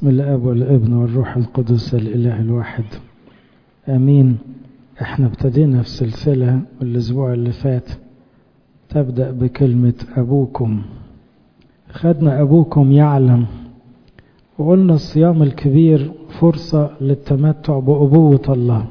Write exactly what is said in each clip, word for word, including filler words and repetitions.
بسم الاب والابن والروح القدس الاله الواحد امين. احنا ابتدينا في سلسلة الاسبوع اللي فات تبدأ بكلمة ابوكم. خدنا ابوكم يعلم، وقلنا الصيام الكبير فرصة للتمتع بأبوة الله.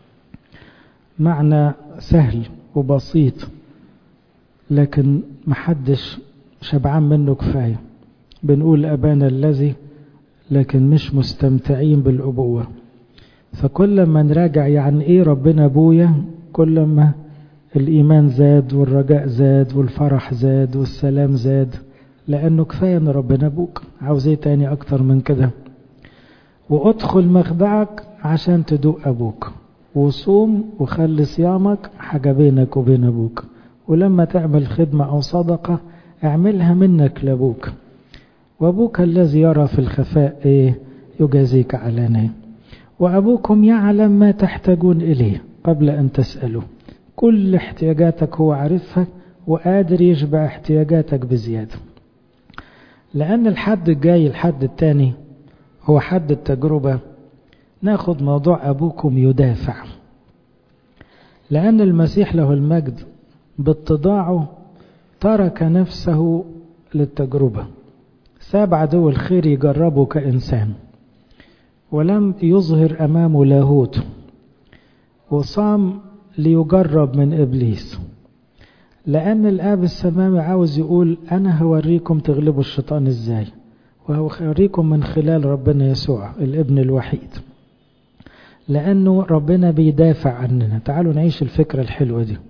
معنى سهل وبسيط لكن محدش شبعان منه كفاية. بنقول أبانا الذي لكن مش مستمتعين بالأبوة. فكل ما نراجع يعني ايه ربنا ابويا، كل ما الإيمان زاد والرجاء زاد والفرح زاد والسلام زاد، لأنه كفاية ان ربنا ابوك. عاوز ايه تاني اكتر من كده؟ وادخل مخدعك عشان تدوق ابوك، وصوم وخلي صيامك حاجة بينك وبين ابوك، ولما تعمل خدمة او صدقة اعملها منك لابوك. وابوك الذي يرى في الخفاء ايه يجازيك علانية. وابوكم يعلم ما تحتاجون اليه قبل ان تسألوا. كل احتياجاتك هو عارفها وقادر يشبع احتياجاتك بزيادة. لان الحد الجاي الحد التاني هو حد التجربة. ناخد موضوع ابوكم يدافع، لان المسيح له المجد باتضاعه ترك نفسه للتجربة. ساب عدو الخير يجربه كإنسان، ولم يظهر أمامه لاهوت، وصام ليجرب من إبليس. لأن الآب السماوي عاوز يقول أنا هوريكم تغلبوا الشيطان إزاي، وهوريكم من خلال ربنا يسوع الابن الوحيد. لأنه ربنا بيدافع عننا. تعالوا نعيش الفكرة الحلوة دي.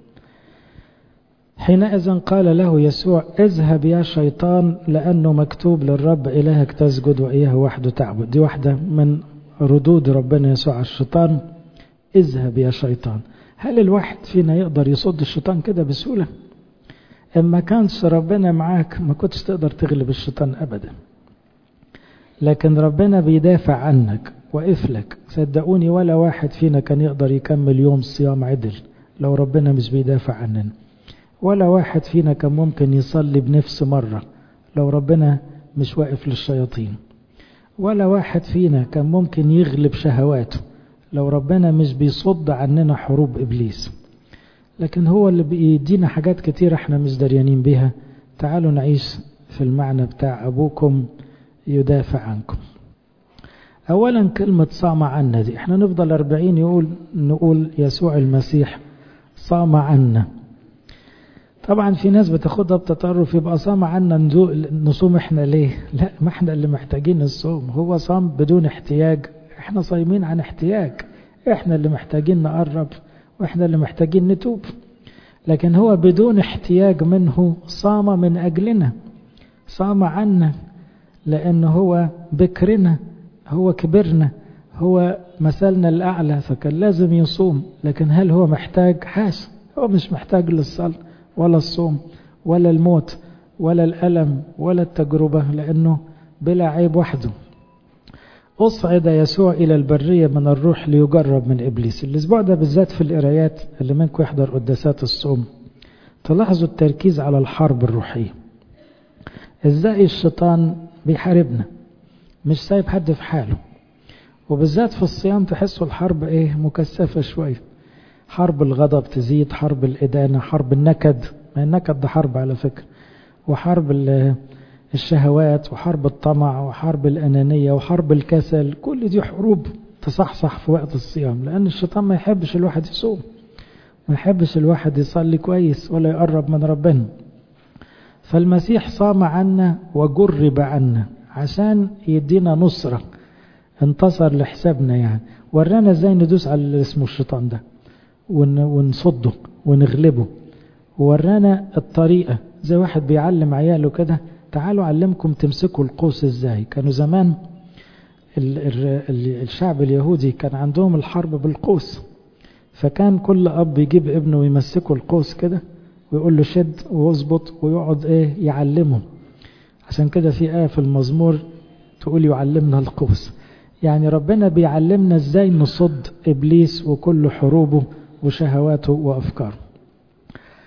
حينئذ قال له يسوع اذهب يا شيطان، لأنه مكتوب للرب إلهك تسجد وإياه وحده تعبد. دي واحدة من ردود ربنا يسوع على الشيطان. اذهب يا شيطان. هل الواحد فينا يقدر يصد الشيطان كده بسهولة؟ اما كانش ربنا معاك ما كنتش تقدر تغلب الشيطان أبدا. لكن ربنا بيدافع عنك وقف لك. صدقوني ولا واحد فينا كان يقدر يكمل يوم صيام عدل لو ربنا مش بيدافع عننا. ولا واحد فينا كان ممكن يصلي بنفس مرة لو ربنا مش واقف للشياطين. ولا واحد فينا كان ممكن يغلب شهواته لو ربنا مش بيصد عننا حروب إبليس. لكن هو اللي بيدينا حاجات كتير احنا مش دريانين بيها. تعالوا نعيش في المعنى بتاع أبوكم يدافع عنكم. أولا كلمة صام عنا دي احنا نفضل أربعين يقول نقول يسوع المسيح صام عنا. طبعا في ناس بتاخدها بتطرف، يبقى صام عنا نصوم احنا ليه؟ لا، ما احنا اللي محتاجين الصوم. هو صام بدون احتياج، احنا صايمين عن احتياج. احنا اللي محتاجين نقرب واحنا اللي محتاجين نتوب. لكن هو بدون احتياج منه صام من اجلنا. صام عنا لان هو بكرنا، هو كبرنا، هو مثلنا الاعلى، فكان لازم يصوم. لكن هل هو محتاج؟ حاش. هو مش محتاج للصلاة ولا الصوم ولا الموت ولا الألم ولا التجربة، لأنه بلا عيب وحده. أصعد يسوع إلى البرية من الروح ليجرب من إبليس. الأسبوع ده بالذات في القرايات اللي منكم يحضر قداسات الصوم تلاحظوا التركيز على الحرب الروحية. إزاي الشيطان بيحاربنا، مش سايب حد في حاله. وبالذات في الصيام تحسوا الحرب إيه مكثفة شوية. حرب الغضب تزيد، حرب الإدانة، حرب النكد. ما النكد ده حرب على فكرة. وحرب الشهوات، وحرب الطمع، وحرب الأنانية، وحرب الكسل. كل دي حروب تصحصح في وقت الصيام، لأن الشيطان ما يحبش الواحد يصوم، ما يحبش الواحد يصلي كويس ولا يقرب من ربنا. فالمسيح صام عنا وجرب عنا عشان يدينا نصرة. انتصر لحسابنا يعني. ورانا ازاي ندوس على اللي اسمه الشيطان ده ونصده ونغلبه. ورانا الطريقة زي واحد بيعلم عياله كده. تعالوا علمكم تمسكوا القوس ازاي. كانوا زمان ال ال الشعب اليهودي كان عندهم الحرب بالقوس. فكان كل أب يجيب ابنه ويمسكه القوس كده ويقول له شد واظبط ويقعد ايه يعلمه. عشان كده في آية في المزمور تقول يعلمنا القوس. يعني ربنا بيعلمنا ازاي نصد إبليس وكل حروبه وشهواته وأفكاره.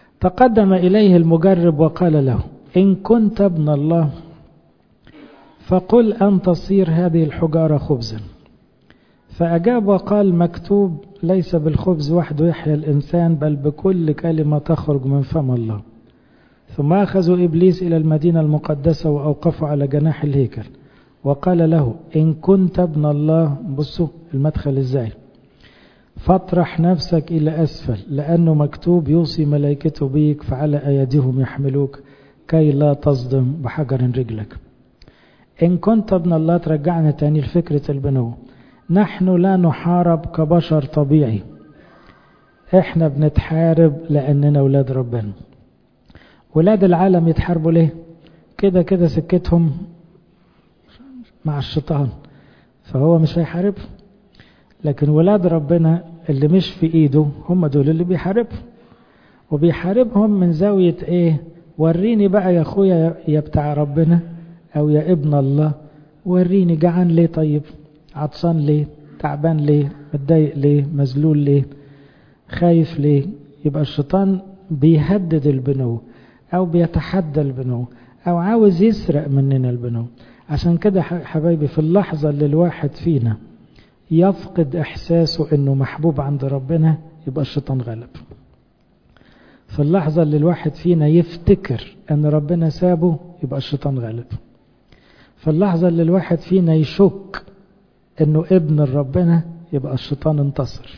تقدم إليه المجرب وقال له إن كنت ابن الله فقل أن تصير هذه الحجارة خبزا. فأجاب وقال مكتوب ليس بالخبز وحده يحيى الإنسان بل بكل كلمة تخرج من فم الله. ثم أخذوا إبليس إلى المدينة المقدسة وأوقفوا على جناح الهيكل وقال له إن كنت ابن الله، بصوا المدخل إزاي، فاطرح نفسك إلى أسفل لأنه مكتوب يوصي ملائكته بيك فعلى أيديهم يحملوك كي لا تصدم بحجر رجلك. إن كنت ابن الله ترجعنا تاني لفكرة البنوة. نحن لا نحارب كبشر طبيعي، احنا بنتحارب لأننا أولاد ربنا. ولاد العالم يتحاربوا ليه؟ كده كده سكتهم مع الشيطان فهو مش هيحارب. لكن ولاد ربنا اللي مش في ايده هم دول اللي بيحاربوا، وبيحاربهم من زاوية ايه؟ وريني بقى يا اخويا يا بتاع ربنا او يا ابن الله، وريني جعان ليه، طيب عطشان ليه، تعبان ليه، متضايق ليه، مذلول ليه، خايف ليه. يبقى الشيطان بيهدد البنو او بيتحدى البنو او عاوز يسرق مننا البنو. عشان كده حبايبي في اللحظة اللي الواحد فينا يفقد احساسه انه محبوب عند ربنا يبقى الشيطان غلب. في اللحظة اللي الواحد فينا يفتكر ان ربنا سابه يبقى الشيطان غلب. في اللحظة اللي الواحد فينا يشك انه ابن ربنا يبقى الشيطان انتصر.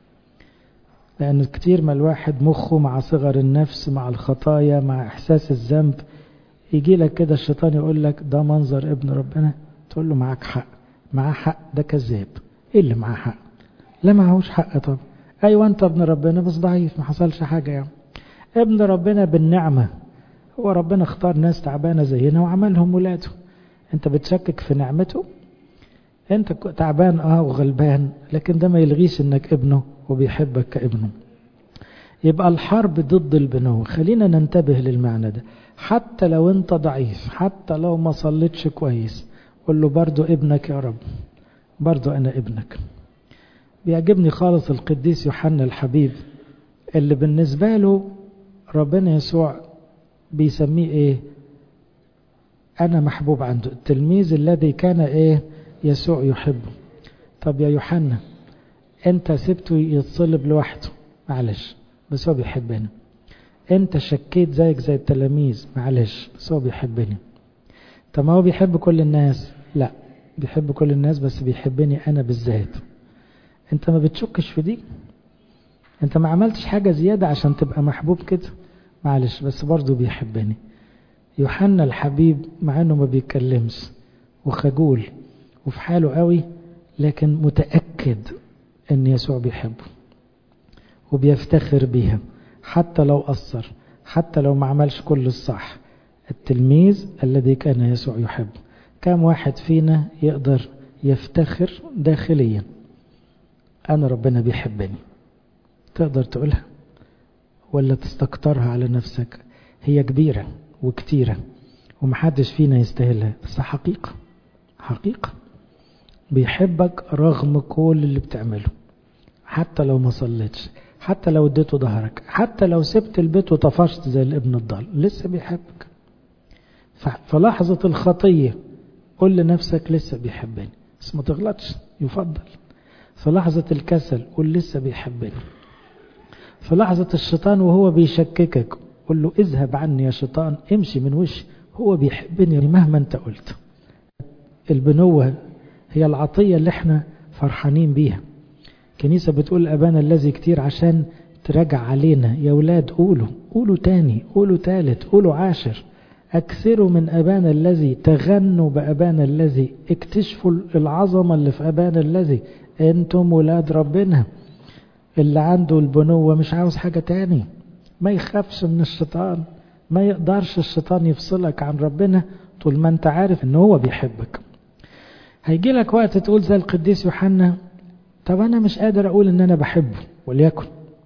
لان كتير ما الواحد مخه مع صغر النفس مع الخطايا مع احساس الذنب يجي لك كده الشيطان يقول لك ده منظر ابن ربنا، تقول له معاك حق، معاه حق، ده كذاب. ايه اللي معاه حق؟ لا معهوش حق. طب ايوه انت ابن ربنا بس ضعيف، ما حصلش حاجة يعني. ابن ربنا بالنعمة، هو ربنا اختار ناس تعبانة زينا وعملهم ولاده. انت بتشكك في نعمته؟ انت تعبان اه وغلبان، لكن ده ما يلغيش انك ابنه وبيحبك كابنه. يبقى الحرب ضد البنو. خلينا ننتبه للمعنى ده. حتى لو انت ضعيف، حتى لو ما صليتش كويس، قل له برضو ابنك يا رب، برضو انا ابنك. بيعجبني خالص القديس يوحنا الحبيب اللي بالنسبة له ربنا يسوع بيسميه ايه؟ انا محبوب عنده، التلميذ الذي كان ايه؟ يسوع يحبه. طب يا يوحنا انت سبته يتصلب لوحده، معلش بس هو بيحبني. انت شكيت زيك زي التلاميذ، معلش بس هو بيحبني. طب ما هو بيحب كل الناس؟ لا بيحب كل الناس بس بيحبني انا بالذات. انت ما بتشكش في دي؟ انت ما عملتش حاجة زيادة عشان تبقى محبوب كده؟ معلش بس برضو بيحبني. يوحنا الحبيب مع انه ما بيتكلمش وخجول وفي حاله قوي، لكن متأكد ان يسوع بيحبه وبيفتخر بيها حتى لو قصر، حتى لو ما عملش كل الصح. التلميذ الذي كان يسوع يحبه. كم واحد فينا يقدر يفتخر داخليا انا ربنا بيحبني؟ تقدر تقولها ولا تستكترها على نفسك؟ هي كبيرة وكتيرة ومحدش فينا يستاهلها، بس حقيقة حقيقة بيحبك رغم كل اللي بتعمله. حتى لو ما صليتش، حتى لو اديته ظهرك، حتى لو سبت البيت وطفشت زي الابن الضال، لسه بيحبك. فلحظة الخطية قل لنفسك لسه بيحبني، بس ما تغلطش يفضل. في لحظة الكسل قل لسه بيحبني. في لحظة الشيطان وهو بيشككك قل له اذهب عني يا شيطان، امشي من وشي، هو بيحبني مهما انت قلت. البنوة هي العطية اللي احنا فرحانين بيها. كنيسة بتقول أبانا الذي كتير عشان تراجع علينا. يا ولاد قولوا، قولوا تاني، قولوا تالت، قولوا عاشر. أكثروا من أبانا الذي، تغنوا بأبانا الذي، اكتشفوا العظمة اللي في أبانا الذي. انتم ولاد ربنا. اللي عنده البنوة مش عاوز حاجة تاني. ما يخافش من الشيطان، ما يقدرش الشيطان يفصلك عن ربنا طول ما انت عارف ان هو بيحبك. هيجي لك وقت تقول زي القديس يوحنا طب انا مش قادر اقول ان انا بحبه، وليكن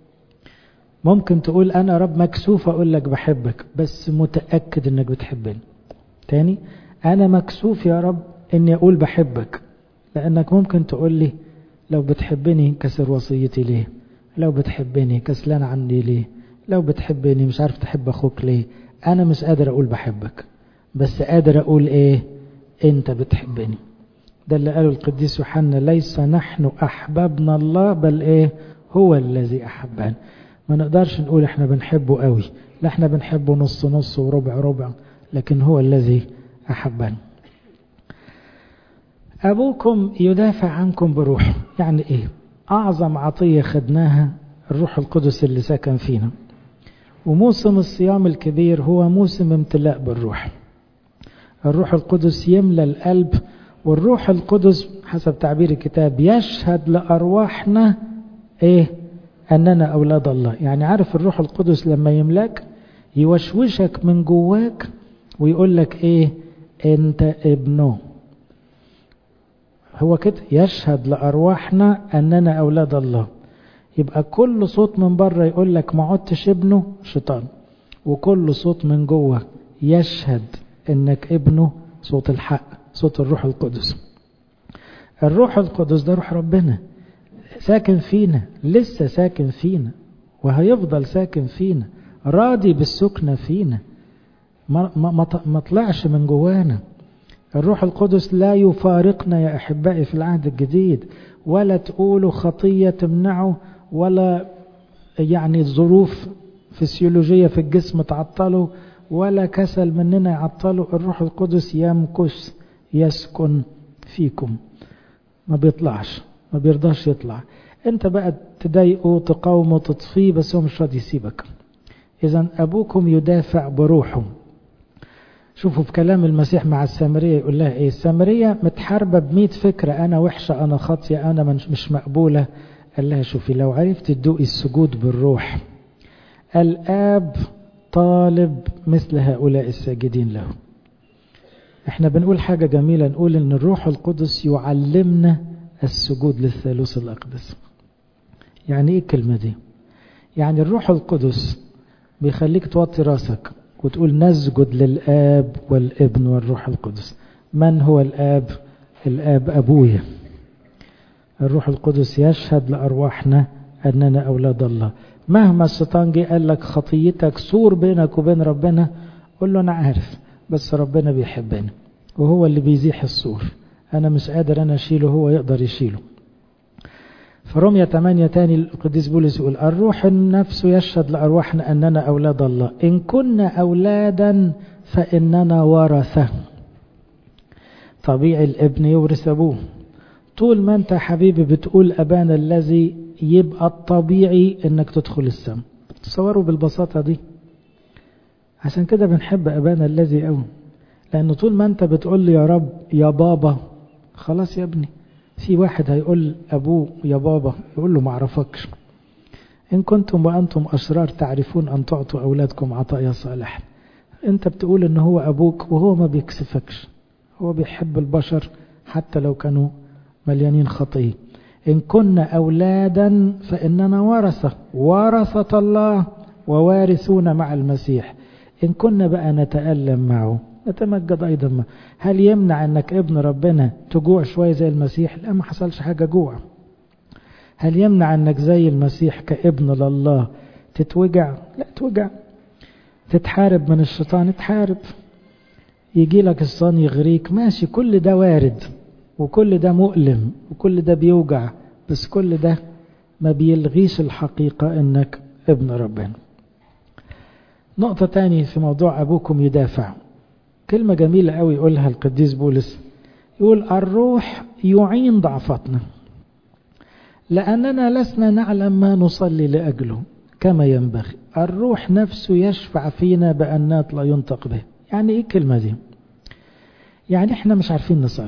ممكن تقول انا رب مكسوف اقول لك بحبك بس متأكد انك بتحبني. تاني انا مكسوف يا رب اني اقول بحبك، لانك ممكن تقول لي لو بتحبني كسر وصيتي ليه؟ لو بتحبني كسلان عني ليه؟ لو بتحبني مش عارف تحب اخوك ليه؟ انا مش قادر اقول بحبك، بس قادر اقول ايه؟ انت بتحبني. ده اللي قاله القديس يوحنا، ليس نحن احببنا الله بل ايه هو الذي احبنا. ما نقدرش نقول احنا بنحبه قوي، لا احنا بنحبه نص نص وربع ربع، لكن هو الذي احبنا. ابوكم يدافع عنكم بروحه. يعني ايه؟ اعظم عطية خدناها الروح القدس اللي ساكن فينا، وموسم الصيام الكبير هو موسم امتلاء بالروح. الروح القدس يملى القلب، والروح القدس حسب تعبير الكتاب يشهد لأرواحنا ايه؟ أننا أولاد الله. يعني عارف الروح القدس لما يملاك يوشوشك من جواك ويقول لك ايه؟ انت ابنه. هو كده يشهد لأرواحنا أننا أولاد الله. يبقى كل صوت من بره يقول لك ما عدتش ابنه شيطان، وكل صوت من جوه يشهد انك ابنه صوت الحق، صوت الروح القدس. الروح القدس ده روح ربنا ساكن فينا، لسه ساكن فينا وهيفضل ساكن فينا، راضي بالسكنة فينا، ما, ما, ما طلعش من جوانا. الروح القدس لا يفارقنا يا أحبائي في العهد الجديد، ولا تقولوا خطية تمنعه، ولا يعني ظروف فسيولوجية في الجسم تعطله، ولا كسل مننا يعطله. الروح القدس يمكث يسكن فيكم، ما بيطلعش، ما بيرضاش يطلع. انت بقى تضايقه تقاومه تطفيه، بس هو مش راضي يسيبك. اذا ابوكم يدافع بروحه. شوفوا في كلام المسيح مع السامرية يقول لها ايه؟ السامرية متحاربة بمئة فكرة، انا وحشة، انا خاطية، انا مش مقبولة. قال لها شوفي، لو عرفت تدوقي السجود بالروح، الآب طالب مثل هؤلاء الساجدين له. احنا بنقول حاجة جميلة، نقول ان الروح القدس يعلمنا السجود للثالوث الأقدس. يعني ايه الكلمة دي؟ يعني الروح القدس بيخليك توطي راسك وتقول نسجد للآب والابن والروح القدس. من هو الآب؟ الآب أبويا. الروح القدس يشهد لأرواحنا أننا أولاد الله. مهما الشيطان جه قال لك خطيتك سور بينك وبين ربنا، قل له أنا عارف، بس ربنا بيحبني وهو اللي بيزيح السور، أنا مش قادر أنا أشيله، هو يقدر يشيله. فرمية ثمانية تاني القديس بولس يقول الروح النفس يشهد لأرواحنا أننا أولاد الله، إن كنا أولادا فإننا ورثة. طبيعي الابن يورث أبوه. طول ما أنت حبيبي بتقول أبانا الذي، يبقى الطبيعي أنك تدخل السماء. تصوروا بالبساطة دي. عشان كده بنحب أبانا الذي أوي، لأنه طول ما أنت بتقول لي يا رب يا بابا، خلاص يا ابني. في واحد هيقول أبوه يا بابا يقول له ما عرفكش. إن كنتم وأنتم أشرار تعرفون أن تعطوا أولادكم عطايا صالح. أنت بتقول إن هو أبوك وهو ما بيكسفكش، هو بيحب البشر حتى لو كانوا مليانين خطية. إن كنا أولادا فإننا ورثة، ورثة الله ووارثون مع المسيح. إن كنا بقى نتألم معه نتمجد أيضا معه. هل يمنع أنك ابن ربنا تجوع شوية زي المسيح؟ لا، ما حصلش حاجة جوع. هل يمنع أنك زي المسيح كابن لله تتوجع؟ لا توجع. تتحارب من الشيطان؟ تحارب. يجي لك الصان يغريك، ماشي، كل ده وارد، وكل ده مؤلم، وكل ده بيوجع، بس كل ده ما بيلغيش الحقيقة أنك ابن ربنا. نقطة تانية في موضوع أبوكم يدافع، كلمة جميلة قوي يقولها القديس بولس، يقول الروح يعين ضعفتنا لأننا لسنا نعلم ما نصلي لأجله كما ينبغي. الروح نفسه يشفع فينا بأنات لا ينطق به. يعني إيه الكلمة دي؟ يعني إحنا مش عارفين نصلي.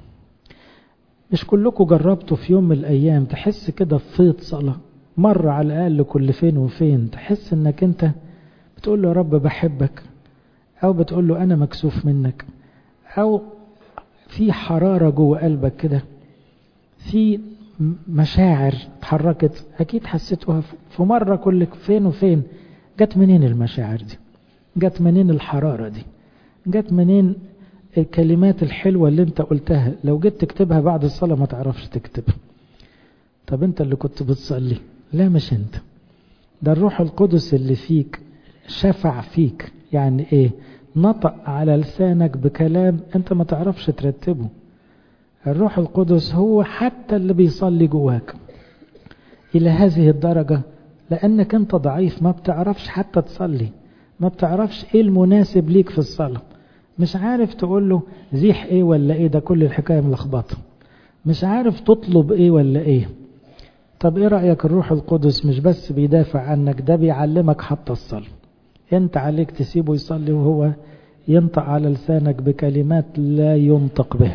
مش كلكم جربتوا في يوم من الأيام تحس كده في فيض صلاة مرة على الأقل كل فين وفين، تحس إنك أنت بتقول له يا رب بحبك، أو بتقول له أنا مكسوف منك، أو في حرارة جوه قلبك كده، في مشاعر اتحركت، أكيد حسيتوها في مرة كل فين وفين. جت منين المشاعر دي؟ جت منين الحرارة دي؟ جت منين الكلمات الحلوة اللي انت قلتها؟ لو جيت تكتبها بعد الصلاة ما تعرفش تكتبها. طب انت اللي كنت بتصلي؟ لا مش انت، ده الروح القدس اللي فيك شفع فيك. يعني ايه؟ نطق على لسانك بكلام انت ما تعرفش ترتبه. الروح القدس هو حتى اللي بيصلي جواك الى هذه الدرجة، لانك انت ضعيف، ما بتعرفش حتى تصلي، ما بتعرفش ايه المناسب ليك في الصلاة، مش عارف تقول له زيح ايه ولا ايه، ده كل الحكاية ملخبطة، مش عارف تطلب ايه ولا ايه. طب ايه رأيك الروح القدس مش بس بيدافع عنك، ده بيعلمك حتى الصلاة. انت عليك تسيبه يصلي وهو ينطق على لسانك بكلمات لا ينطق به،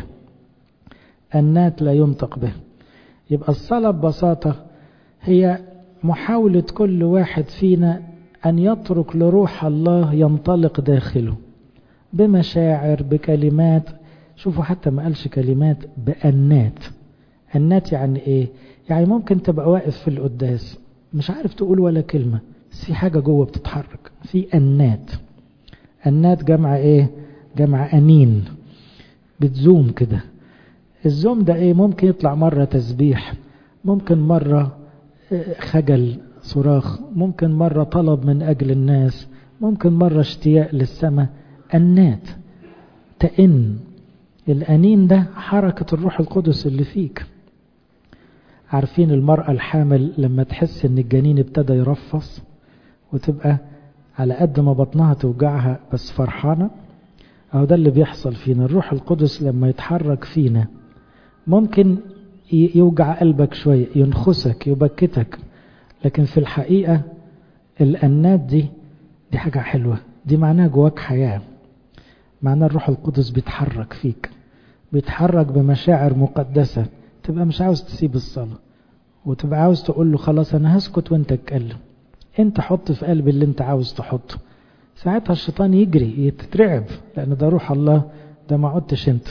أنات لا ينطق به. يبقى الصلاة ببساطة هي محاولة كل واحد فينا أن يترك لروح الله ينطلق داخله بمشاعر، بكلمات. شوفوا حتى ما قالش كلمات، بأنات. أنات يعني إيه؟ يعني ممكن تبقى واقف في القداس مش عارف تقول ولا كلمة، بس في حاجة جوه بتتحرك، في أنات. أنات جمع إيه؟ جمع أنين، بتزوم كده. الزوم ده إيه؟ ممكن يطلع مرة تسبيح، ممكن مرة خجل صراخ، ممكن مرة طلب من أجل الناس، ممكن مرة اشتياق للسماء. أنات تئن. الأنين ده حركة الروح القدس اللي فيك. عارفين المرأة الحامل لما تحس ان الجنين ابتدى يرفص وتبقى على قد ما بطنها توجعها بس فرحانة؟ أو ده اللي بيحصل فينا. الروح القدس لما يتحرك فينا ممكن يوجع قلبك شوية، ينخسك، يبكتك، لكن في الحقيقة الأنات دي دي حاجة حلوة، دي معناها جواك حياة، معناها الروح القدس بيتحرك فيك، بيتحرك بمشاعر مقدسة، تبقى مش عاوز تسيب الصلاة وتبقى عاوز تقول له خلاص أنا هسكت وانت اتكلم، انت حط في قلب اللي انت عاوز تحطه. ساعتها الشيطان يجري يتترعب، لأن ده روح الله، ده ما عدتش انت.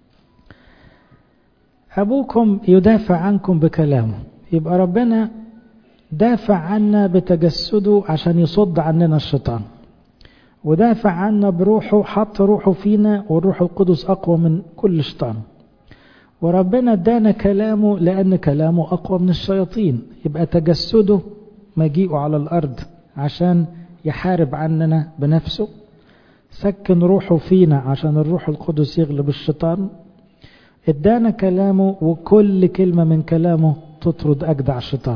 أبوكم يدافع عنكم بكلامه. يبقى ربنا دافع عنا بتجسده عشان يصد عننا الشيطان، ودافع عنا بروحه، حط روحه فينا، والروح القدس أقوى من كل شيطان. وربنا ادانا كلامه لأن كلامه أقوى من الشياطين. يبقى تجسده مجيئه على الأرض عشان يحارب عننا بنفسه، سكن روحه فينا عشان الروح القدس يغلب الشيطان، ادانا كلامه وكل كلمة من كلامه تطرد أجدع الشيطان.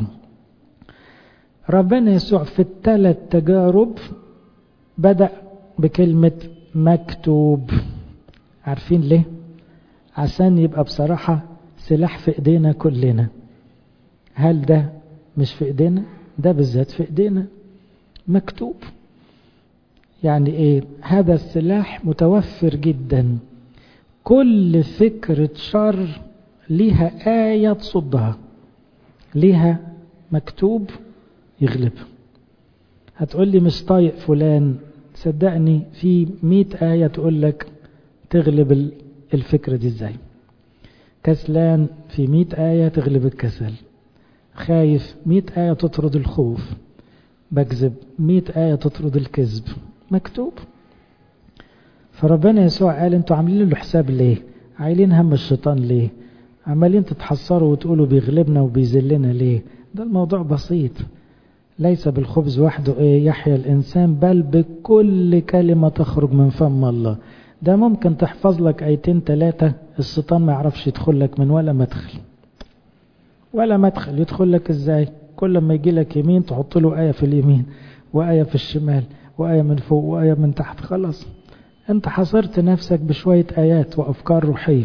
ربنا يسوع في الثلاث تجارب بدأ بكلمة مكتوب. عارفين ليه؟ عشان يبقى بصراحة سلاح في ايدينا كلنا. هل ده مش في ايدينا؟ ده بالذات في ايدينا، مكتوب. يعني ايه؟ هذا السلاح متوفر جدا. كل فكرة شر ليها آية تصدها، ليها مكتوب يغلبها. هتقول لي مش طايق فلان، صدقني في مئة آية تقول لك تغلب الفكرة دي ازاي. كسلان، في مئة آية تغلب الكسل. خايف، مئة آية تطرد الخوف. بكذب، مئة آية تطرد الكذب. مكتوب. فربنا يسوع قال انتوا عاملين له حساب ليه؟ عايلين هم الشيطان ليه؟ عمالين تتحصروا وتقولوا بيغلبنا وبيذلنا ليه؟ ده الموضوع بسيط. ليس بالخبز وحده ايه يحيى الانسان، بل بكل كلمة تخرج من فم الله. ده ممكن تحفظ لك ايتين ثلاثة، الشيطان ما يعرفش يدخل لك من ولا مدخل. ولا مدخل. يدخل لك ازاي؟ كل ما يجي لك يمين تحط له آية في اليمين، وآية في الشمال، وآية من فوق، وآية من تحت. خلاص انت حصرت نفسك بشوية آيات وأفكار روحية.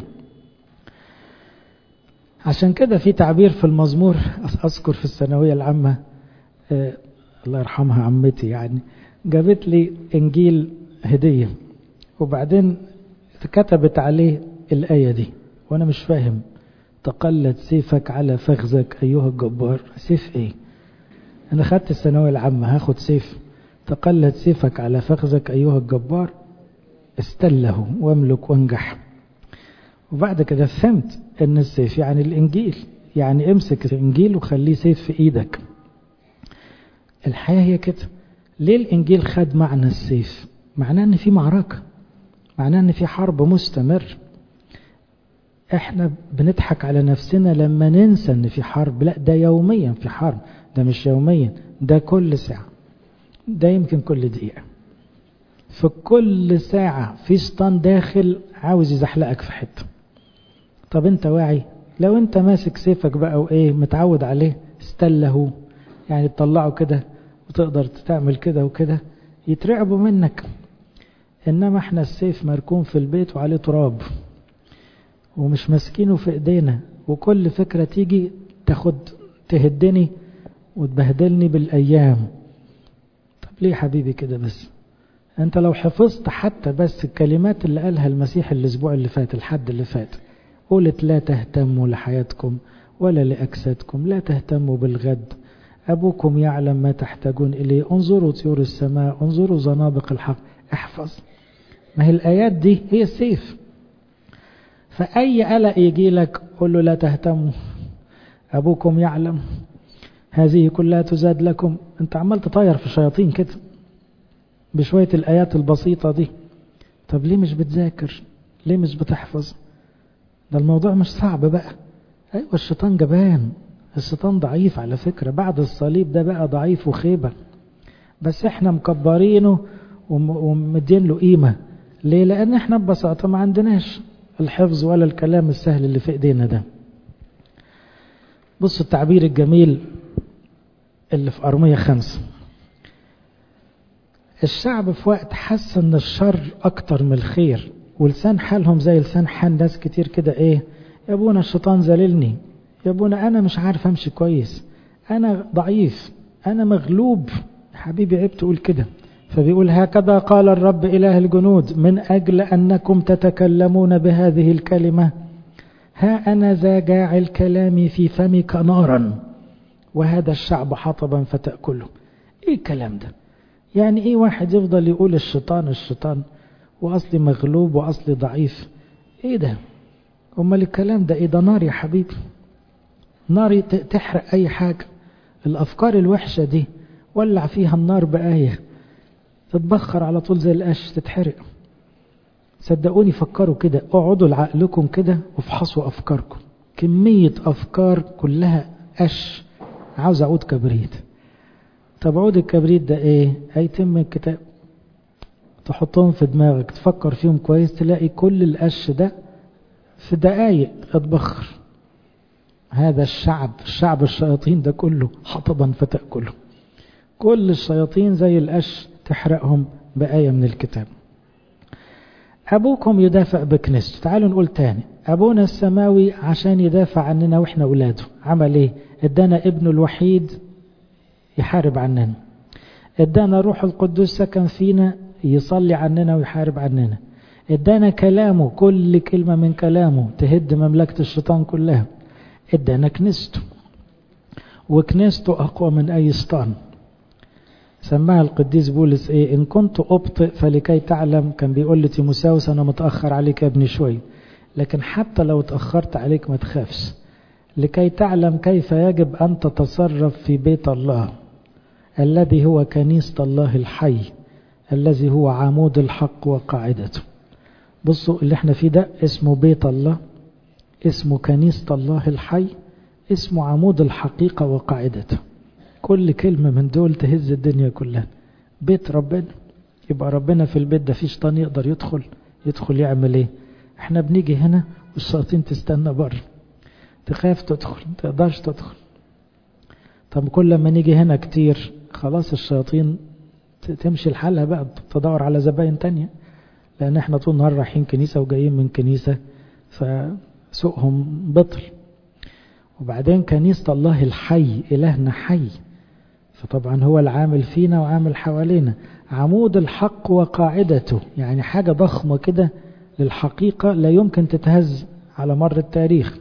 عشان كده في تعبير في المزمور، أذكر في الثانوية العامة آه الله يرحمها عمتي، يعني جابت لي إنجيل هدية وبعدين كتبت عليه الآية دي وأنا مش فاهم. تقلد سيفك على فخذك أيها الجبار. سيف إيه؟ أنا خدت الثانوية العامة هاخد سيف؟ تقلد سيفك على فخذك أيها الجبار، استله واملك وانجح. وبعد كده فهمت ان السيف يعني الانجيل، يعني امسك الانجيل وخليه سيف في ايدك. الحياة هي كده. ليه الانجيل خد معنى السيف؟ معناه ان في معركة، معناه ان في حرب مستمر. احنا بنضحك على نفسنا لما ننسى ان في حرب. لا، ده يوميا في حرب. ده مش يوميا، ده كل ساعة، ده يمكن كل دقيقة. في كل ساعة في شيطان داخل عاوز يزحلقك في حتة. طب انت واعي؟ لو انت ماسك سيفك بقى وايه متعود عليه استله، يعني تطلعه كده وتقدر تعمل كده وكده، يترعبوا منك. انما احنا السيف مركون في البيت وعليه تراب ومش ماسكينه في ايدينا، وكل فكرة تيجي تاخد تهدني وتبهدلني بالايام. طب ليه حبيبي كده بس؟ انت لو حفظت حتى بس الكلمات اللي قالها المسيح الاسبوع اللي فات الحد اللي فات، قلت لا تهتموا لحياتكم ولا لأجسادكم، لا تهتموا بالغد، أبوكم يعلم ما تحتاجون إليه، انظروا طيور السماء، انظروا زنابق الحق. احفظ، ما هي الآيات دي هي السيف. فأي قلق يجي لك قل له لا تهتموا، أبوكم يعلم، هذه كلها تزاد لكم. انت عمال تطير في شياطين كده بشوية الآيات البسيطة دي. طب ليه مش بتذاكر؟ ليه مش بتحفظ؟ ده الموضوع مش صعب بقى. ايوه الشيطان جبان، الشيطان ضعيف على فكرة، بعد الصليب ده بقى ضعيف وخيبة، بس احنا مكبرينه ومدين له قيمة. ليه؟ لان احنا ببساطة ما عندناش الحفظ ولا الكلام السهل اللي في ايدينا ده. بص التعبير الجميل اللي في أرمية خمسة، الشعب في وقت حس ان الشر اكتر من الخير، ولسان حالهم زي لسان حال ناس كتير كده، ايه يا ابونا الشيطان زللني، يا ابونا انا مش عارف امشي كويس، انا ضعيف، انا مغلوب. حبيبي عيب تقول كده. فبيقول هكذا قال الرب اله الجنود، من اجل انكم تتكلمون بهذه الكلمة، ها انا ذا جاعل كلامي في فمك نارا وهذا الشعب حطبا فتأكله. ايه الكلام ده؟ يعني ايه واحد يفضل يقول الشيطان الشيطان واصلي مغلوب واصلي ضعيف؟ ايه ده؟ امال الكلام ده ايه؟ ده نار يا حبيبي، نار تحرق اي حاجة. الافكار الوحشة دي ولع فيها النار بآية تتبخر على طول زي القش تتحرق. صدقوني فكروا كده، اقعدوا لعقلكم كده وافحصوا افكاركم، كمية افكار كلها قش عاوز عود كبريت. طب عود الكبريت ده ايه؟ هيتم الكتاب، تحطهم في دماغك تفكر فيهم كويس تلاقي كل القش ده في دقايق اتبخر. هذا الشعب، الشعب الشياطين ده كله حطبا فتأكله، كل الشياطين زي القش تحرقهم بآية من الكتاب. أبوكم يدافع بكنيسته. تعالوا نقول تاني، أبونا السماوي عشان يدافع عننا وإحنا أولاده عمل إيه؟ ادانا ابنه الوحيد يحارب عننا، ادانا روح القدس سكن فينا يصلي عننا ويحارب عننا، ادانا كلامه، كل كلمة من كلامه تهد مملكة الشيطان كلها، ادانا كنيسته، وكنيسته أقوى من أي شيطان. سماها القديس بولس ايه؟ ان كنت ابطئ فلكي تعلم، كان بيقول لتيموثاوس انا متأخر عليك يا ابني شوي، لكن حتى لو تأخرت عليك ما تخافش، لكي تعلم كيف يجب ان تتصرف في بيت الله الذي هو كنيسة الله الحي الذي هو عمود الحق وقاعدته. بصوا اللي احنا فيه ده اسمه بيت الله، اسمه كنيسة الله الحي، اسمه عمود الحقيقة وقاعدته. كل كلمة من دول تهز الدنيا كلها. بيت ربنا، يبقى ربنا في البيت ده، في شيطان يقدر يدخل؟ يدخل يعمل ايه؟ احنا بنيجي هنا والشياطين تستنى بره، تخاف تدخل، تقدرش تدخل. طب كل ما نيجي هنا كتير خلاص الشياطين تمشي لحالها بقى، تدور على زباين تانية، لان احنا طول النهار رايحين كنيسة وجايين من كنيسة، فسوقهم بطل. وبعدين كنيسة الله الحي، إلهنا حي، فطبعا هو العامل فينا وعامل حوالينا. عمود الحق وقاعدته، يعني حاجة ضخمة كده للحقيقة لا يمكن تتهز على مر التاريخ.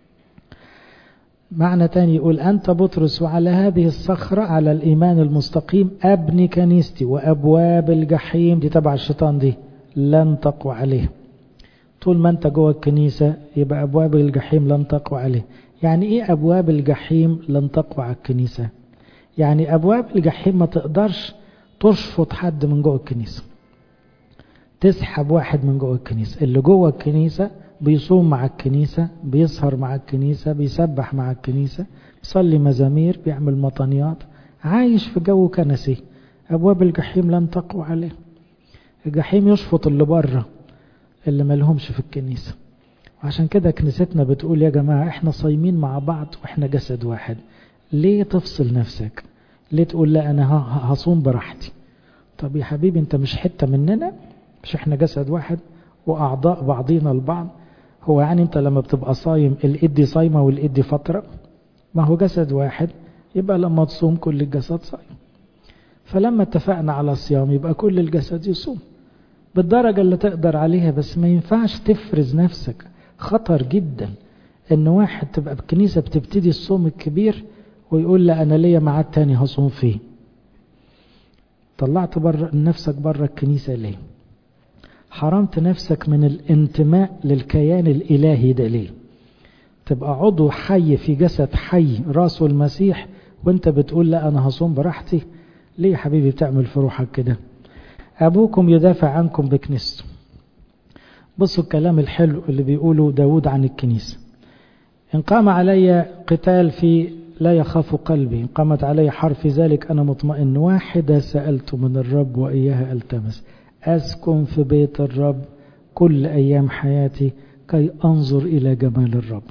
معنى تاني يقول أنت بطرس وعلى هذه الصخرة على الإيمان المستقيم أبني كنيستي وأبواب الجحيم، دي تبع الشيطان دي، لن تقوى عليه. طول ما أنت جوه الكنيسة يبقى أبواب الجحيم لن تقوى عليه. يعني إيه أبواب الجحيم لن تقوى على الكنيسة؟ يعني أبواب الجحيم ما تقدرش تشفط حد من جوه الكنيسة، تسحب واحد من جوه الكنيسة. اللي جوه الكنيسة بيصوم مع الكنيسة، بيسهر مع الكنيسة، بيسبح مع الكنيسة، بيصلي مزامير، بيعمل مطنيات، عايش في جو كنسي، أبواب الجحيم لن تقوى عليه. الجحيم يشفط اللي بره اللي مالهمش في الكنيسة. وعشان كده كنيستنا بتقول يا جماعة احنا صايمين مع بعض واحنا جسد واحد. ليه تفصل نفسك؟ ليه تقول لا انا هصوم براحتي؟ طب يا حبيبي انت مش حتة مننا؟ مش احنا جسد واحد واعضاء بعضينا البعض؟ هو يعني انت لما بتبقى صايم الايد صايمة والايد فترة؟ ما هو جسد واحد، يبقى لما تصوم كل الجسد صايم. فلما اتفقنا على الصيام يبقى كل الجسد يصوم بالدرجة اللي تقدر عليها. بس ما ينفعش تفرز نفسك. خطر جدا ان واحد تبقى بكنيسة بتبتدي الصوم الكبير ويقول لا انا ليا ميعاد تاني هصوم فيه. طلعت بره نفسك بره الكنيسة ليه؟ حرمت نفسك من الانتماء للكيان الالهي ده ليه؟ تبقى عضو حي في جسد حي راسه المسيح وانت بتقول لا انا هصوم براحتي. ليه يا حبيبي بتعمل في روحك كده؟ ابوكم يدافع عنكم بكنيسته. بصوا الكلام الحلو اللي بيقوله داود عن الكنيسة. إن قام علي قتال في لا يخاف قلبي، إن قامت علي حرف ذلك أنا مطمئن. واحدة سألت من الرب وإياها ألتمس، أسكن في بيت الرب كل أيام حياتي كي أنظر إلى جمال الرب.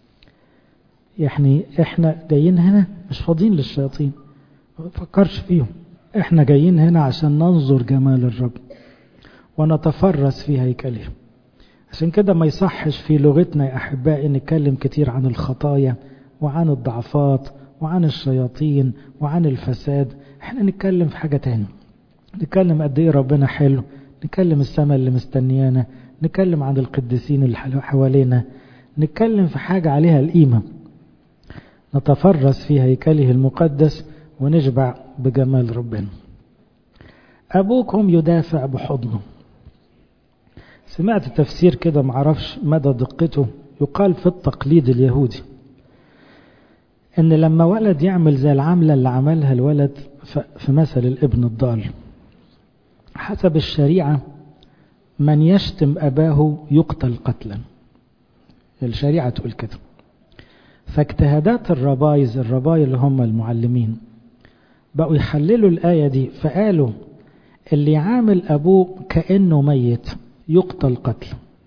يعني إحنا جايين هنا مش فاضيين للشياطين، ما تفكرش فيهم. إحنا جايين هنا عشان ننظر جمال الرب ونتفرس في هيكله. عشان كده ما يصحش في لغتنا يا أحبائي نتكلم كتير عن الخطايا وعن الضعفات وعن الشياطين وعن الفساد. احنا نتكلم في حاجة تاني، نتكلم قد ايه ربنا حلو، نتكلم السماء اللي مستنيانا، نتكلم عن القديسين اللي حوالينا، نتكلم في حاجة عليها القيمة، نتفرس في هيكله المقدس ونشبع بجمال ربنا. أبوكم يدافع بحضنه. سمعت تفسير كده معرفش مدى دقته، يقال في التقليد اليهودي ان لما ولد يعمل زي العملة اللي عملها الولد في مثل الابن الضال، حسب الشريعة من يشتم أباه يقتل قتلا. الشريعة تقول كده. فاجتهادات الربايز الرباي اللي هم المعلمين بقوا يحللوا الآية دي، فقالوا اللي يعامل أبوه كأنه ميت يقتل قتل.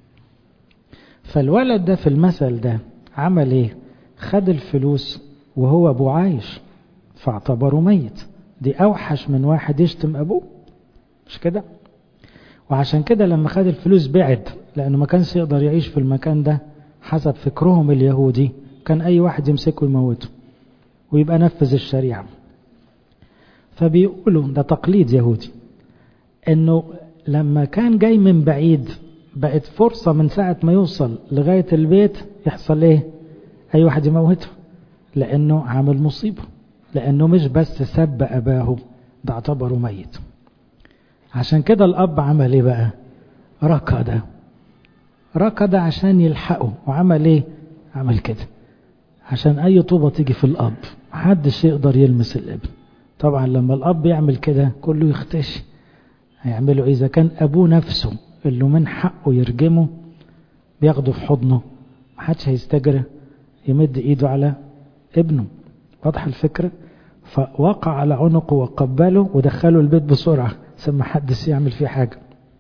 فالولد ده في المثل ده عمل ايه؟ خد الفلوس وهو ابوه عايش فاعتبره ميت. دي اوحش من واحد يشتم ابوه، مش كده؟ وعشان كده لما خد الفلوس بعد، لانه ما كانش يقدر يعيش في المكان ده. حسب فكرهم اليهودي كان اي واحد يمسكه يموته ويبقى نفذ الشريعة. فبيقولوا ده تقليد يهودي انه لما كان جاي من بعيد بقت فرصة من ساعة ما يوصل لغاية البيت يحصل ايه؟ اي واحد يموته، لانه عامل مصيبة، لانه مش بس سب اباه، ده اعتبره ميت. عشان كده الاب عمل ايه بقى؟ ركض ركض عشان يلحقه. وعمل ايه؟ عمل كده عشان اي طوبة تيجي في الاب محدش يقدر يلمس الابن. طبعا لما الاب يعمل كده كله يختشي. هيعملوا اذا كان ابوه نفسه اللي من حقه يرجمه بياخده في حضنه، محدش هيستجرى يمد ايده على ابنه. واضح الفكرة؟ فوقع على عنقه وقبله ودخله البيت بسرعة عشان محدش يعمل فيه حاجة.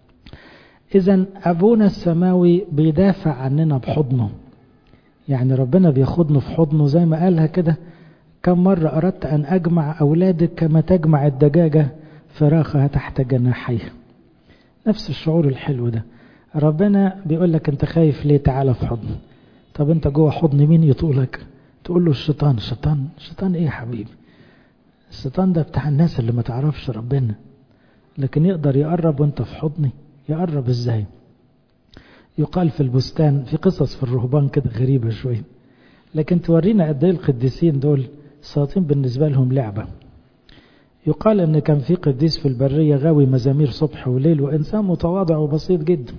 اذا ابونا السماوي بيدافع عننا بحضنه. يعني ربنا بياخدنا في حضنه زي ما قالها كده، كم مرة اردت ان اجمع اولادك كما تجمع الدجاجة فراخها تحت جناحيها. نفس الشعور الحلو ده. ربنا بيقول لك انت خايف ليه؟ تعالى في حضن. طب انت جوه حضن مين يطولك؟ تقول له الشيطان. الشيطان الشيطان ايه يا حبيبي؟ الشيطان ده بتاع الناس اللي ما تعرفش ربنا، لكن يقدر يقرب وانت في حضني. يقرب ازاي؟ يقال في البستان، في قصص في الرهبان كده غريبة شوية، لكن تورينا قد ايه القديسين دول الشياطين بالنسبة لهم لعبة. يقال ان كان في قديس في البرية غاوي مزامير صبح وليل، وانسان متواضع وبسيط جدا.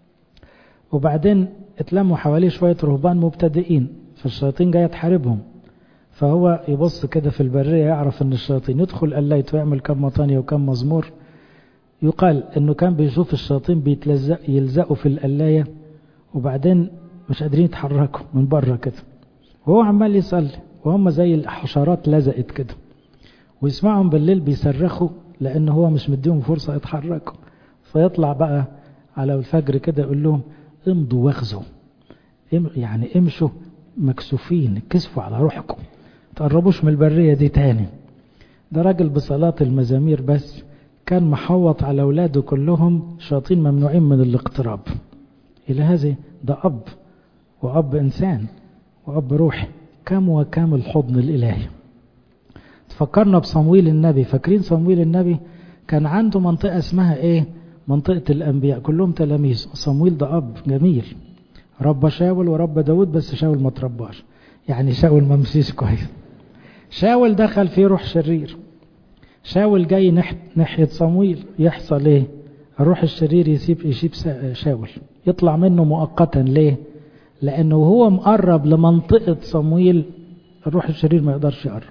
وبعدين اتلموا حواليه شوية رهبان مبتدئين، فالشياطين جاية تحاربهم. فهو يبص كده في البرية يعرف ان الشياطين، يدخل قليت ويعمل كم مطانية وكم مزمور. يقال انه كان بيشوف الشياطين بيتلزق يلزقوا في القلاية وبعدين مش قادرين يتحركوا من بره كده، وهو عمال يصلي وهم زي الحشرات لزقت كده، ويسمعهم بالليل بيصرخوا لأنه هو مش مديهم فرصة يتحركوا. فيطلع بقى على الفجر كده يقول لهم امضوا واخذوا، يعني امشوا مكسوفين، اتكسفوا على روحكم، تقربوش من البرية دي تاني. ده راجل بصلاة المزامير بس كان محوط على أولاده كلهم شياطين ممنوعين من الاقتراب. إلى هذه ده أب، وأب إنسان، وأب روحي، كم وكم الحضن الإلهي. تفكرنا بصمويل النبي. فاكرين صمويل النبي كان عنده منطقة اسمها إيه؟ منطقة الأنبياء كلهم تلاميذ. صمويل ده أب جميل، رب شاول ورب داود، بس شاول ما ترباش، يعني شاول ما مشيش كويس. شاول دخل فيه روح شرير. شاول جاي ناحية صمويل، يحصل ايه؟ الروح الشرير يسيب يشيب شاول، يطلع منه مؤقتا. ليه؟ لأنه هو مقرب لمنطقة صمويل الروح الشرير ما يقدرش يقرب.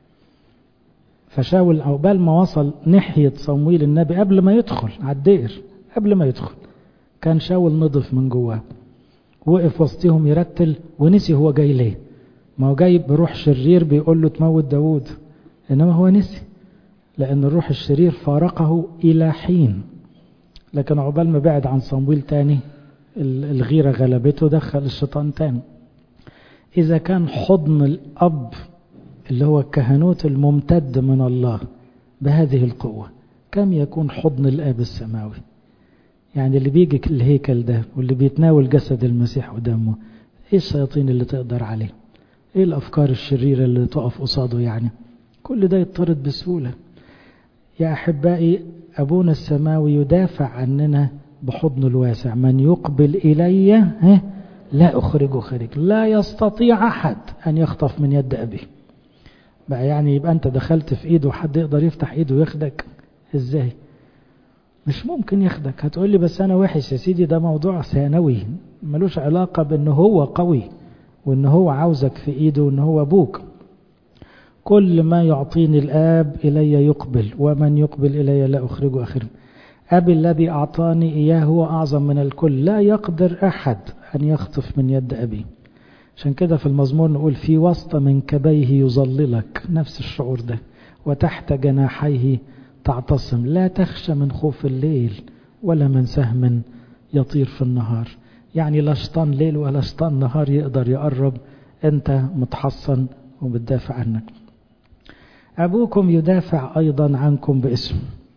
فشاول عقبال ما وصل ناحية صمويل النبي قبل ما يدخل على الدير، قبل ما يدخل كان شاول نضف من جواه، وقف وسطهم يرتل ونسي هو جاي ليه. ما هو جاي بروح شرير بيقول له تموت داود، إنما هو نسي لأن الروح الشرير فارقه إلى حين. لكن عقبال ما بعد عن صمويل تاني الغيرة غلبته، دخل الشيطان تاني. إذا كان حضن الأب اللي هو الكهنوت الممتد من الله بهذه القوة، كم يكون حضن الآب السماوي؟ يعني اللي بيجي الهيكل ده واللي بيتناول جسد المسيح ودمه، ايه الشياطين اللي تقدر عليه؟ ايه الأفكار الشريرة اللي تقف قصاده؟ يعني كل ده يطرد بسهولة. يا أحبائي، أبونا السماوي يدافع عننا بحضن الواسع. من يقبل إلي لا أخرجه خارج، لا يستطيع أحد أن يخطف من يد أبيه. بقى يعني يبقى أنت دخلت في إيده وحد يقدر يفتح إيده وياخدك؟ إزاي؟ مش ممكن ياخدك. هتقول لي بس أنا وحش. يا سيدي ده موضوع ثانوي ملوش علاقة بأنه هو قوي وأنه هو عاوزك في إيده وأنه هو أبوك. كل ما يعطيني الآب إلي يقبل، ومن يقبل إلي لا أخرجه آخر. أبي الذي أعطاني إياه هو أعظم من الكل، لا يقدر أحد أن يخطف من يد أبي. عشان كده في المزمور نقول في وسط منكبيه يظللك، نفس الشعور ده، وتحت جناحيه تعتصم، لا تخشى من خوف الليل ولا من سهم يطير في النهار. يعني لا شيطان ليل ولا شيطان نهار يقدر يقرب، أنت متحصن وبتدافع عنك. أبوكم يدافع أيضا عنكم باسم.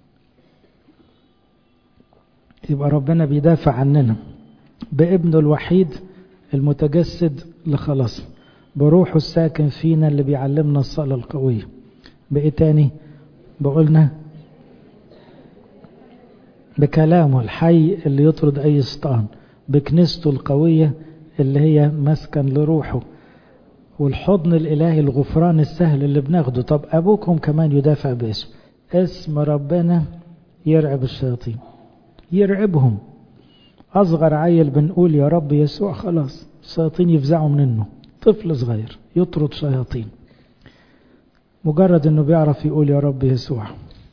يبقى ربنا بيدافع عننا بابنه الوحيد المتجسد لخلاص، بروحه الساكن فينا اللي بيعلمنا الصلاة القوية. بإيه تاني؟ بقولنا بكلامه الحي اللي يطرد أي شيطان، بكنيسته القوية اللي هي مسكن لروحه، والحضن الإلهي الغفران السهل اللي بناخده. طب أبوكم كمان يدافع باسم. اسم ربنا يرعب الشياطين، يرعبهم. أصغر عيل بنقول يا رب يسوع، خلاص الشياطين يفزعوا منه. طفل صغير يطرد شياطين مجرد أنه بيعرف يقول يا رب يسوع.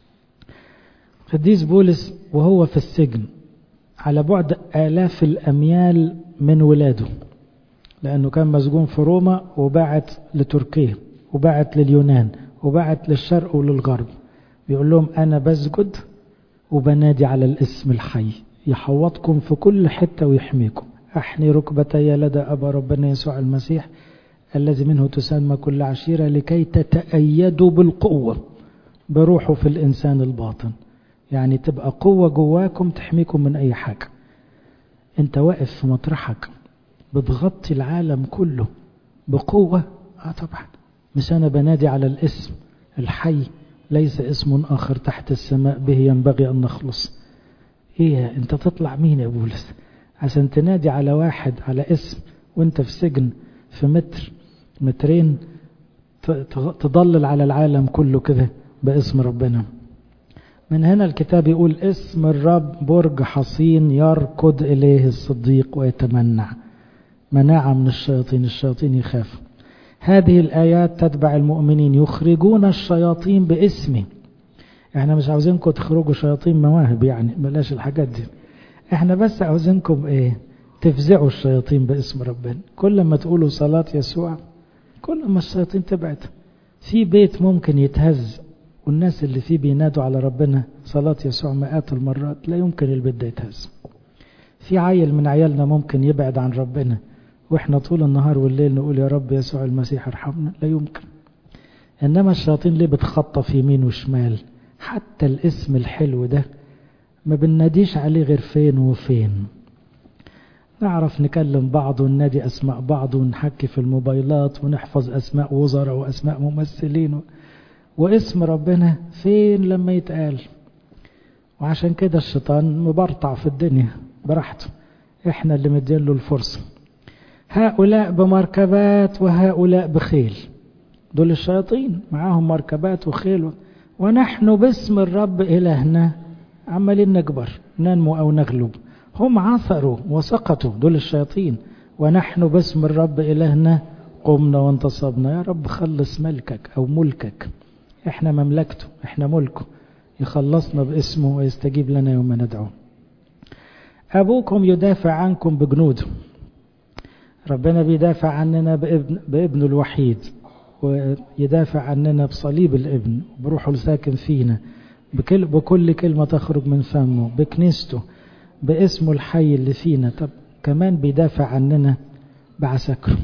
قديس بولس وهو في السجن على بعد آلاف الأميال من ولاده، لأنه كان مسجون في روما وبعت لتركيا وبعت لليونان وبعت للشرق وللغرب، بيقول لهم أنا بسجد وبنادي على الاسم الحي يحوطكم في كل حتة ويحميكم. أحني ركبتي لدى أبا ربنا يسوع المسيح الذي منه تسمى كل عشيرة، لكي تتأيدوا بالقوة بروحه في الإنسان الباطن. يعني تبقى قوة جواكم تحميكم من أي حاجة. أنت واقف في مطرحك بتغطي العالم كله بقوة. آه طبعا، مش أنا بنادي على الاسم الحي، ليس اسم آخر تحت السماء به ينبغي أن نخلص. إيه أنت تطلع مين يا بولس عشان تنادي على واحد على اسم وانت في سجن في متر مترين تضلل على العالم كله كده باسم ربنا؟ من هنا الكتاب يقول اسم الرب برج حصين يركض إليه الصديق ويتمنع. مناعة من الشياطين، الشياطين يخاف. هذه الآيات تتبع المؤمنين يخرجون الشياطين باسمي. احنا مش عاوزينكم تخرجوا شياطين مواهب، يعني بلاش الحاجات دي. احنا بس عاوزينكم ايه؟ تفزعوا الشياطين باسم ربنا. كل ما تقولوا صلاة يسوع كل ما الشياطين تبعد. في بيت ممكن يتهز والناس اللي فيه بينادوا على ربنا صلاة يسوع مئات المرات، لا يمكن البيت ده يتهز. في عيل من عيالنا ممكن يبعد عن ربنا واحنا طول النهار والليل نقول يا رب يسوع المسيح ارحمنا، لا يمكن. انما الشياطين ليه بتخطف يمين وشمال؟ حتى الاسم الحلو ده ما بنناديش عليه غير فين وفين. نعرف نكلم بعض وننادي اسماء بعض ونحكي في الموبايلات ونحفظ اسماء وزراء واسماء ممثلين و... واسم ربنا فين لما يتقال؟ وعشان كده الشيطان مبرطع في الدنيا براحته، احنا اللي مدين له الفرصة. هؤلاء بمركبات وهؤلاء بخيل، دول الشياطين معاهم مركبات وخيل، ونحن باسم الرب إلهنا عمالين نكبر ننمو أو نغلب. هم عثروا وسقطوا، دول الشياطين، ونحن باسم الرب إلهنا قمنا وانتصبنا. يا رب خلص ملكك أو ملكك، احنا مملكته، احنا ملكه، يخلصنا باسمه ويستجيب لنا يوم ندعوه. أبوكم يدافع عنكم بجنوده، ربنا بيدافع عننا بابن بابنه الوحيد، ويدافع عننا بصليب الابن، بروحه الساكن فينا، بكل بكل كلمة تخرج من فمه، بكنيسته، باسمه الحي اللي فينا. طب كمان بيدافع عننا بعسكره.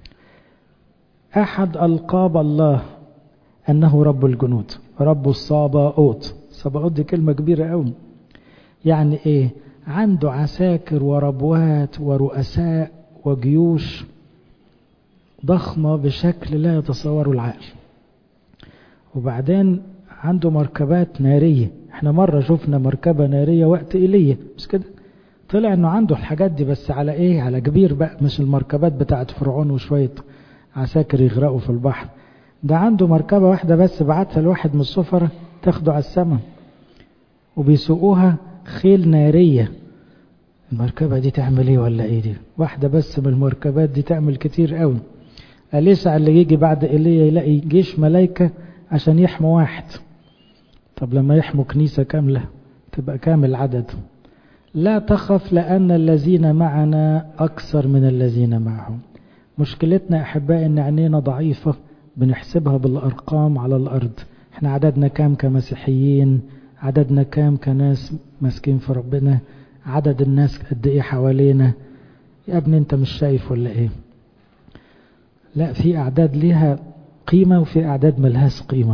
أحد ألقاب الله أنه رب الجنود، رب الصباؤوت. صباؤوت دي كلمة كبيرة قوي. يعني إيه؟ عنده عساكر وربوات ورؤساء وجيوش ضخمة بشكل لا يتصوره العقل. وبعدين عنده مركبات نارية. احنا مرة شفنا مركبة نارية وقت إيليا، مش كده؟ طلع انه عنده الحاجات دي بس على ايه؟ على كبير بقى، مش المركبات بتاعت فرعون وشوية عساكر يغرقوا في البحر. ده عنده مركبة واحدة بس بعتها الواحد من السفرة تاخده على السماء، وبيسوقوها خيل نارية. المركبة دي تعمل ايه ولا ايه دي؟ واحدة بس من المركبات دي تعمل كتير قوي. أليسع اللي يجي بعد إيليا يلاقي جيش ملايكة عشان يحموا واحد. طب لما يحموا كنيسة كاملة تبقى كامل عدد. لا تخف لأن الذين معنا أكثر من الذين معهم. مشكلتنا أحبائي إن عينينا ضعيفة، بنحسبها بالأرقام على الأرض. احنا عددنا كام كمسيحيين؟ عددنا كام كناس مسكين في ربنا؟ عدد الناس قد ايه حوالينا؟ يا ابني انت مش شايف ولا ايه؟ لا، في أعداد ليها قيمة وفي أعداد ملهاش قيمة.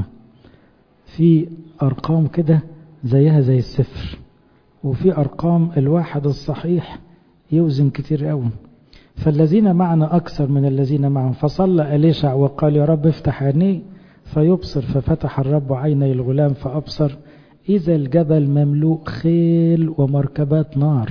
في أرقام كده زيها زي الصفر، وفي أرقام الواحد الصحيح يوزن كتير قوي. فالذين معنا أكثر من الذين معهم. فصلى أليشع وقال يا رب افتح عينيه فيبصر، ففتح الرب عيني الغلام فأبصر إذا الجبل مملوء خيل ومركبات نار.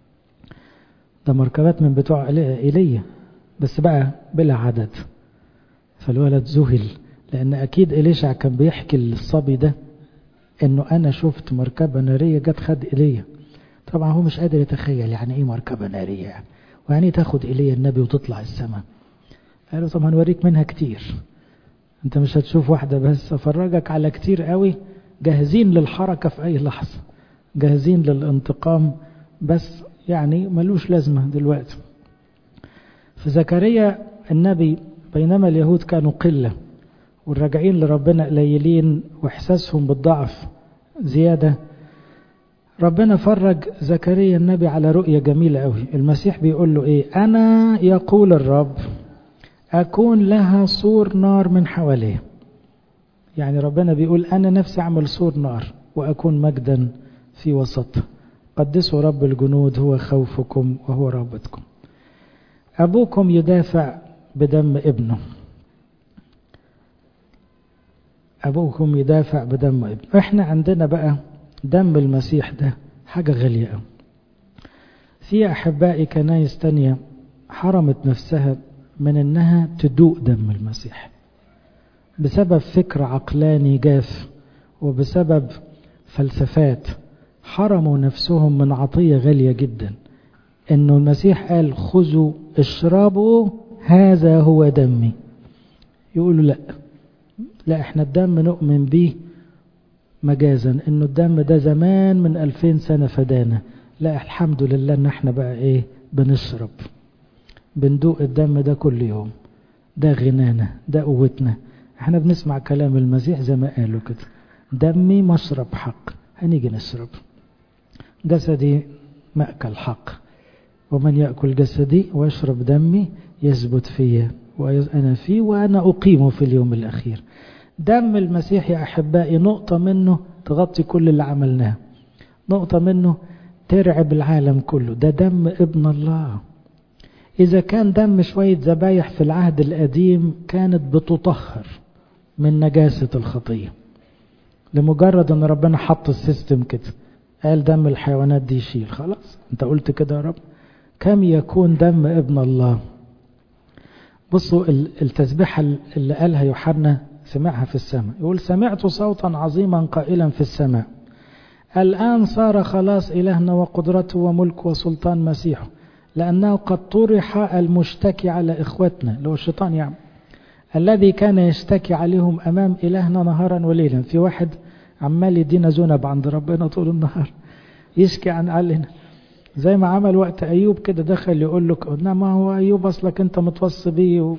ده مركبات من بتوع إيليا بس بقى بلا عدد. فالولد ذهل، لأن أكيد إليشع كان بيحكي للصبي ده إنه أنا شفت مركبة نارية جت خد إيليا. طبعا هو مش قادر يتخيل يعني إيه مركبة نارية يعني، ويعني تاخد إيليا النبي وتطلع السماء. قال له طب هنوريك منها كتير، أنت مش هتشوف واحدة بس، أفرجك على كتير قوي جاهزين للحركة في أي لحظة، جاهزين للانتقام، بس يعني ملوش لازمة دلوقتي. في زكريا النبي بينما اليهود كانوا قلة والراجعين لربنا قليلين واحساسهم بالضعف زيادة، ربنا فرج زكريا النبي على رؤية جميلة قوي. المسيح بيقول له ايه؟ انا يقول الرب اكون لها سور نار من حواليه. يعني ربنا بيقول انا نفسي اعمل سور نار واكون مجدا في وسطها. قدسوا رب الجنود هو خوفكم وهو رابطكم. أبوكم يدافع بدم ابنه. أبوكم يدافع بدم ابنه. احنا عندنا بقى دم المسيح ده حاجة غالية قوي. في أحبائي كنايس تانية حرمت نفسها من انها تدوق دم المسيح بسبب فكر عقلاني جاف، وبسبب فلسفات حرموا نفسهم من عطية غالية جدا. انه المسيح قال خذوا اشربوا هذا هو دمي. يقولوا لا لا احنا الدم نؤمن به مجازا، انه الدم ده زمان من الفين سنة فدانا. لا الحمد لله ان احنا بقى ايه؟ بنشرب، بندوق الدم ده كل يوم. ده غنانا، ده قوتنا. احنا بنسمع كلام المسيح زي ما قالوا كده، دمي مشرب حق، هنيجي نشرب. جسدي مأكل حق، ومن يأكل جسدي ويشرب دمي يثبت فيه وأنا فيه وأنا أقيمه في اليوم الأخير. دم المسيح يا أحبائي نقطة منه تغطي كل اللي عملناه، نقطة منه ترعب العالم كله. ده دم ابن الله. إذا كان دم شوية ذبايح في العهد القديم كانت بتطهر من نجاسة الخطية، لمجرد أن ربنا حط السيستم كده، قال دم الحيوانات دي يشيل، خلاص أنت قلت كده يا رب. كم يكون دم ابن الله. بصوا التسبيحة اللي قالها يوحنا سمعها في السماء، يقول سمعت صوتا عظيما قائلا في السماء الآن صار خلاص إلهنا وقدرته وملك وسلطان مسيحه، لأنه قد طرح المشتكي على إخوتنا، اللي هو الشيطان يعني، الذي كان يشتكي عليهم أمام إلهنا نهارا وليلا. في واحد عمال يدينا ذنب عند ربنا طول النهار، يشكي عن علينا، زي ما عمل وقت أيوب كده، دخل يقول لك ما هو أيوب أصلك أنت متوصي بيه،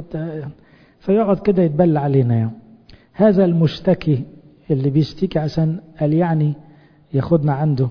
فيقعد كده يتبلى علينا يعني. هذا المشتكي اللي بيشتكي عشان قال يعني ياخدنا عنده،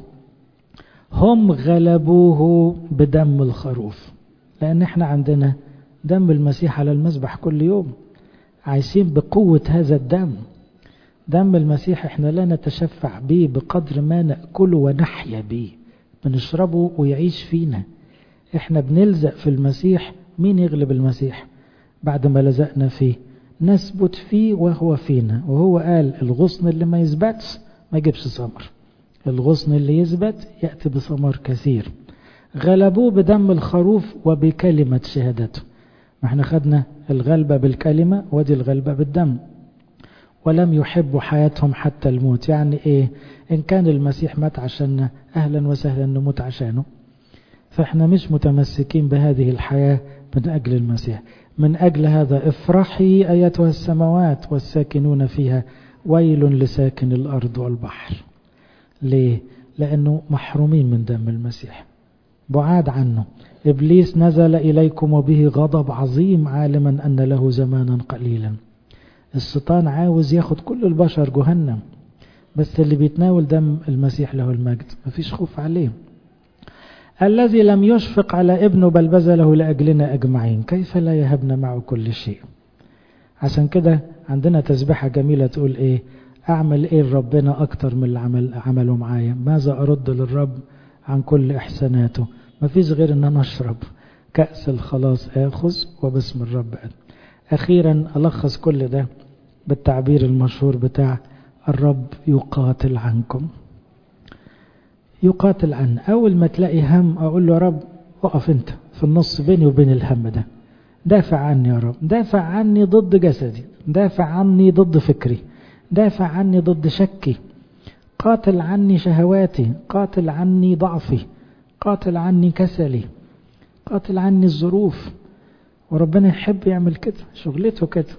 هم غلبوه بدم الخروف، لأن احنا عندنا دم المسيح على المذبح كل يوم، عايشين بقوة هذا الدم. دم المسيح احنا لا نتشفع به بقدر ما نأكله ونحيا به، بنشربه ويعيش فينا. احنا بنلزق في المسيح. مين يغلب المسيح؟ بعد ما لزقنا فيه نثبت فيه وهو فينا. وهو قال الغصن اللي ما يثبتش ما يجيبش ثمر، الغصن اللي يثبت يأتي بثمر كثير. غلبوه بدم الخروف وبكلمة شهادته. ما احنا خدنا الغلبة بالكلمة ودي الغلبة بالدم. ولم يحبوا حياتهم حتى الموت. يعني ايه؟ ان كان المسيح مات عشاننا اهلا وسهلا نموت عشانه، فاحنا مش متمسكين بهذه الحياة من اجل المسيح. من اجل هذا افرحي ايتها السماوات والساكنون فيها، ويل لساكن الارض والبحر. ليه؟ لانه محرومين من دم المسيح، بعاد عنه. ابليس نزل اليكم وبه غضب عظيم عالما ان له زمانا قليلا. الشيطان عاوز ياخد كل البشر جهنم، بس اللي بيتناول دم المسيح له المجد مفيش خوف عليه. الذي لم يشفق على ابنه بل بذله لأجلنا أجمعين، كيف لا يهبنا معه كل شيء. عشان كده عندنا تسبيحة جميلة تقول ايه؟ اعمل ايه لربنا اكتر من اللي عمل عمله معايا؟ ماذا ارد للرب عن كل احساناته؟ مفيش غير ان انا اشرب كأس الخلاص اخذ وباسم الرب أد. اخيرا الخص كل ده بالتعبير المشهور بتاع الرب يقاتل عنكم. يقاتل عن اول ما تلاقي هم اقول له يا رب وقف انت في النص بيني وبين الهم ده، دافع عني يا رب، دافع عني ضد جسدي، دافع عني ضد فكري، دافع عني ضد شكي، قاتل عني شهواتي، قاتل عني ضعفي، قاتل عني كسلي، قاتل عني الظروف. وربنا يحب يعمل كده، شغلته كده.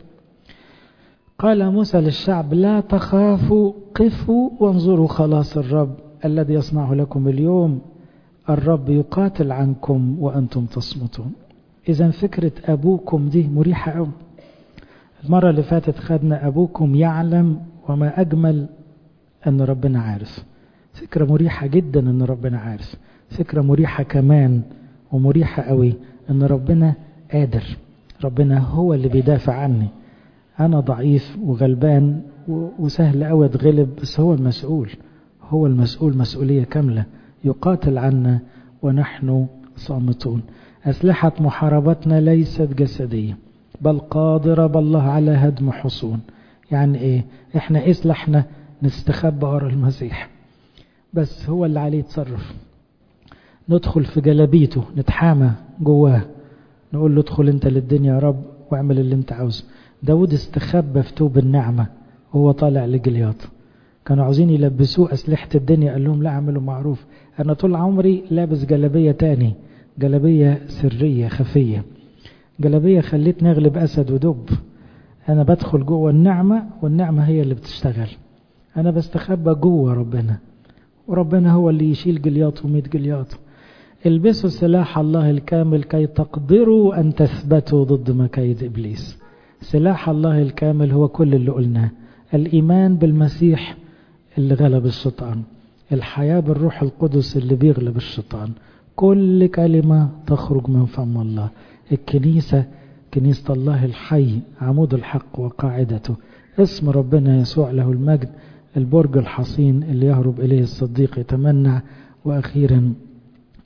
قال موسى للشعب لا تخافوا، قفوا وانظروا خلاص الرب الذي يصنعه لكم اليوم، الرب يقاتل عنكم وأنتم تصمتون. إذا فكرة أبوكم دي مريحة أوي. المرة اللي فاتت خدنا أبوكم يعلم، وما أجمل أن ربنا عارف. فكرة مريحة جدا أن ربنا عارف. فكرة مريحة كمان ومريحة قوي أن ربنا قادر، ربنا هو اللي بيدافع عني. أنا ضعيف وغلبان وسهل قوي أتغلب، بس هو المسؤول، هو المسؤول مسؤولية كاملة، يقاتل عنا ونحن صامتون. أسلحة محاربتنا ليست جسدية بل قادرة بالله على هدم حصون. يعني إيه؟ إحنا إيه سلاحنا؟ نستخبى ورا المسيح، بس هو اللي عليه يتصرف. ندخل في جلبيته، نتحامى جواه، نقول له ادخل انت للدنيا يا رب واعمل اللي انت عاوزه. داود استخبى في توب النعمة وهو طالع لجلياط. كانوا عاوزين يلبسوه أسلحة الدنيا، قال لهم لا اعملوا معروف، أنا طول عمري لابس جلبية تاني، جلبية سرية خفية، جلبية خليتني أغلب أسد ودب. أنا بدخل جوه النعمة والنعمة هي اللي بتشتغل. أنا بستخبى جوه ربنا، وربنا هو اللي يشيل جلياط وميت جلياط. البسوا سلاح الله الكامل كي تقدروا أن تثبتوا ضد مكايد إبليس. سلاح الله الكامل هو كل اللي قلناه، الإيمان بالمسيح اللي غلب الشيطان، الحياة بالروح القدس اللي بيغلب الشيطان، كل كلمة تخرج من فم الله. الكنيسة كنيسة الله الحي، عمود الحق وقاعدته، اسم ربنا يسوع له المجد، البرج الحصين اللي يهرب إليه الصديق يتمنى، وأخيرا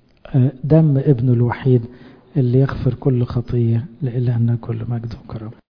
دم ابنه الوحيد اللي يغفر كل خطية. لإلهنا كل مجد وكرم.